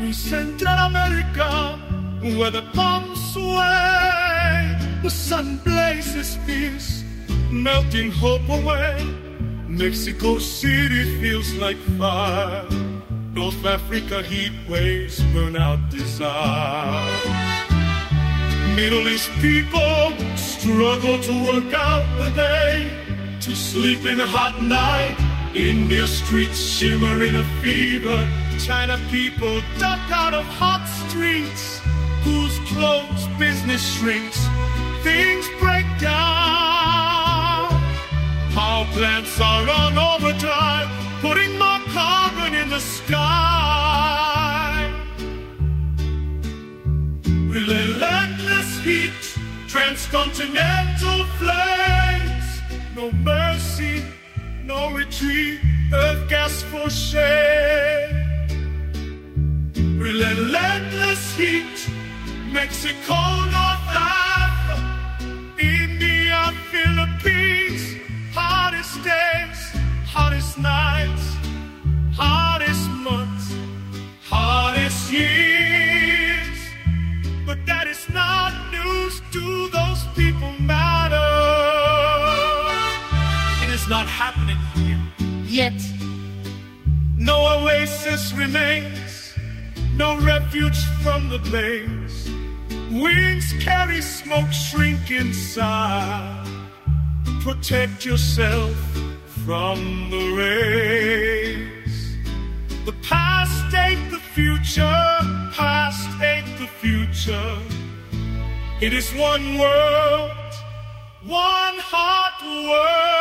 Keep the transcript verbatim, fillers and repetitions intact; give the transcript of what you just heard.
Central America, where the palms sway, the sun blazes fierce, melting hope away. Mexico City feels like fire. North Africa heat waves burn out desire. Middle East people struggle to work out the day, to sleep in a hot night. India streets shimmer in a fever. China people duck out of hot streets, whose clothes business shrinks. Things break down. Power plants are on overdrive, putting more carbon in the sky. Relentless heat, transcontinental flames. No mercy, no retreat, earth gas for shade. Relentless heat, Mexico, North Africa, India, Philippines. Hottest days, hottest nights, hottest months, hottest years. But that is not news to those people matter. It is not happening here yet. No oasis remains, no refuge from the blaze. Winds carry smoke, shrink inside. Protect yourself from the rays. The past ain't the future, past ain't the future. It is one world, one hot world.